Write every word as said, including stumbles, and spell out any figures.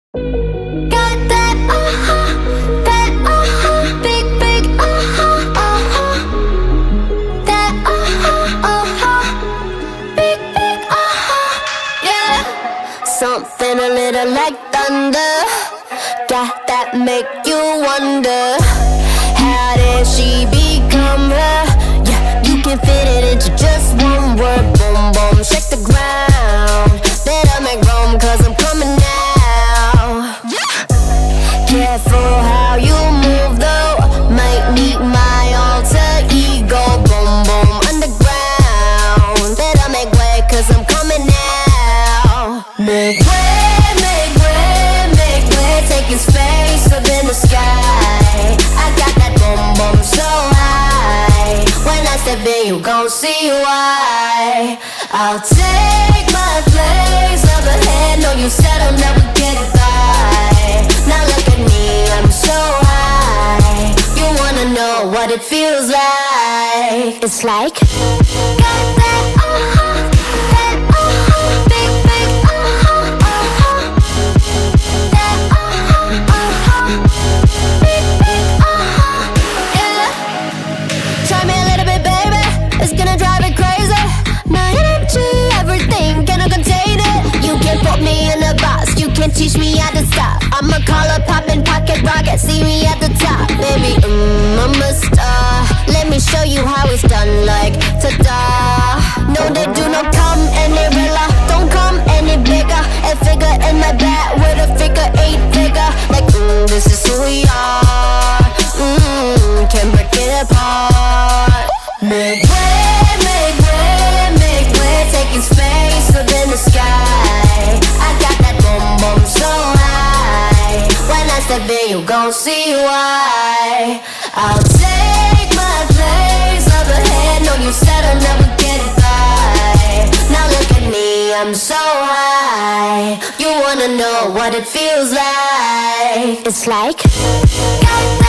Got that uh-huh, that uh-huh, big, big uh-huh, uh-huh. That uh-huh, uh-huh, big, big uh-huh, yeah. Something a little like thunder, got that make you wonder, how did she become her? Yeah, you can fit it into just one word. Boom, boom, shake the ground, better make room, cause I'm coming now. Careful how you move though, might need my alter ego. Boom, boom, underground, better make way, cause I'm coming now. Make way, make way, make way, taking space up in the sky. I got that boom, boom so high, when I step in you gon' see why. I'll take my place up ahead, know you said I'll never get by. Now look at me, I'm so high, you wanna know what it feels like. It's like got that uh-huh, that uh-huh, big, big uh-huh, uh-huh. That uh-huh, uh-huh, big, big uh-huh, yeah. Try me a little bit, baby, it's gonna drive it crazy. My energy, everything, cannot contain it. You can't put me in a box, you can't teach me how to stop. I'm a collar poppin' pocket rocket, see me at the top. Baby, mm, I'm a star, let me show you how it's done, like ta-da. No, they do not come any realer, don't come any bigger. A figure in my back with a figure eight figure. Like, mm, this is who we are, mm, can't break it apart. Make way, make way, make way, taking space up in the sky. I got that boom, boom so high, when I step in you gon' see why. I'll take my place up ahead, know you said I'll never get by. Now look at me, I'm so high, you wanna know what it feels like. It's like got